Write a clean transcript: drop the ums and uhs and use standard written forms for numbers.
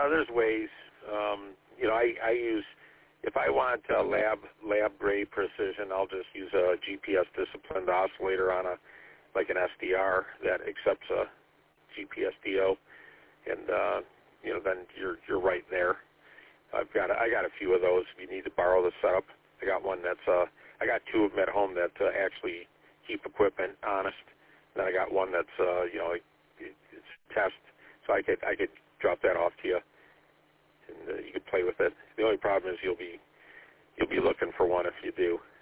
there's ways. I use, if I want lab grade precision, I'll just use a GPS disciplined oscillator on an SDR that accepts a GPS DO, and then you're right there. I got a few of those. If you need to borrow the setup, I got one that's I got two of them at home that actually keep equipment honest. And then I got one that's it's test, so I could drop that off to you, and you could play with it. The only problem is you'll be looking for one if you do.